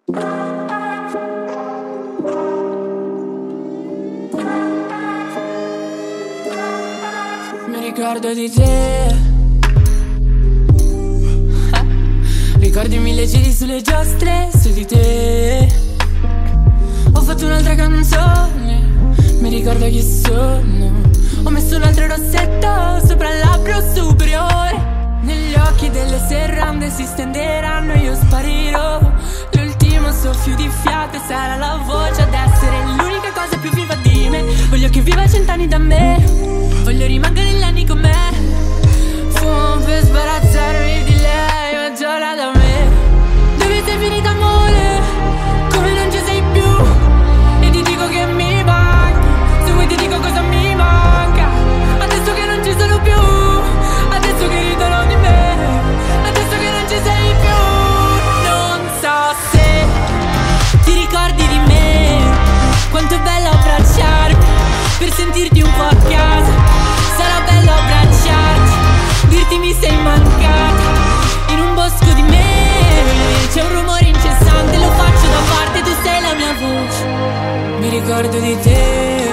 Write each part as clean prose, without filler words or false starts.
Mi ricordo di te. Ricordi mille giri sulle giostre, su di te. Ho fatto un'altra canzone, mi ricordo chi sono. Ho messo un altro rossetto sopra il labbro superiore. Negli occhi delle serrande si stenderanno e io sparirò. L'ultimo soffio di fiato e sarà la voce ad essere l'unica cosa più viva di me. Voglio che viva 100 anni da me, voglio rimanere negli anni con me. Fumo per sbarazzarmi di lei, ma giora da me. Dove sei finita amore? Come non ci sei più? E ti dico che mi manchi, se vuoi ti dico cosa mi manca. Adesso che non ci sono più, adesso che ridono di me, adesso che non ci sei più. Non so se ti ricordi di me, quanto è bello abbracciarmi, per sentirti un po' a casa. Sarà bello abbracciarti, dirti mi sei mancata. In un bosco di me c'è un rumore incessante, lo faccio da parte, tu sei la mia voce. Mi ricordo di te.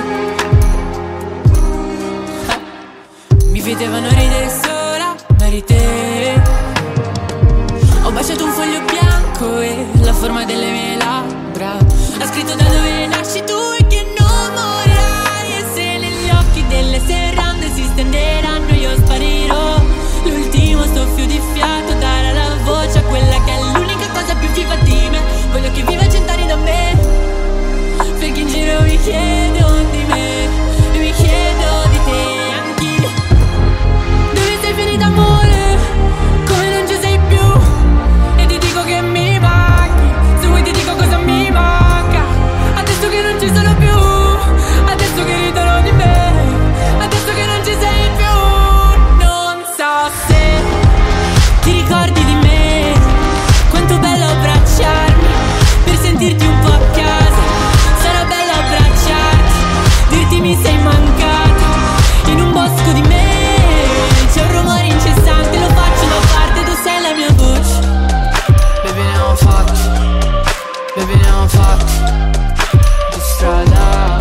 Mi vedevano ridere sola, ma eri te. Ho baciato un foglio bianco e la forma delle mie labbra ha scritto da dove nasci tu e che non morirai. E se negli occhi delle serrande si stenderanno io sparirò. L'ultimo soffio di fiato darà la voce a quella che è l'unica cosa più viva di me. Voglio che viva 100 anni da me, perché in giro mi chiedo di me e mi chiedo di te anch'io. Dove sei finita amore? Come non ci sei più? E ti dico che mi manchi, se vuoi ti dico cosa mi manca. Adesso che non ci sono più, adesso che ridono di me, adesso che non ci sei più. Non so se ti ricordi di me, quanto bello abbracciarmi, per sentirti un po' a casa. Sarà bello abbracciarti, dirti mi sei mancata. In un bosco di me c'è un rumore incessante, lo faccio da parte, tu sei la mia voce. Baby ne ho fatti, baby ne ho fatti di strada.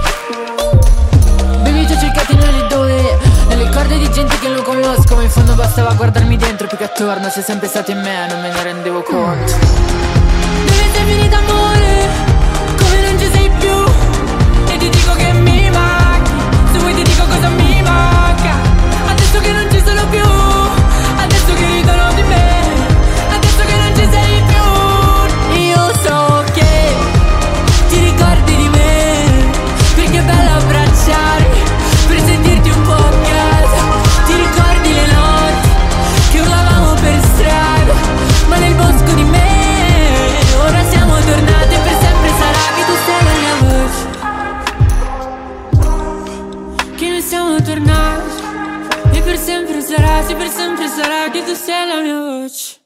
Baby ti ho cercati nelle dove, nelle corde di gente che non conosco, ma in fondo bastava guardarmi dentro più che attorno. Sei sempre stato in me, non me ne rendevo conto. Dove sei finita amore? Come non ci sei più? E ti dico che mi manchi, se vuoi ti dico cosa mi manca. Adesso che non ci sono più, adesso che ridono di me, adesso che non ci sei più. Io so che ti ricordi di me, perché è bello abbracciarmi, per sentirti un po' a casa. Ti ricordi le notti che urlavamo per strada, ma nel bosco di me ora siamo tornate. Per sempre sarà che tu sei la mia voce, che noi siamo tornati. E per sempre sarà, sì, per sempre sarà che tu sei la mia voce.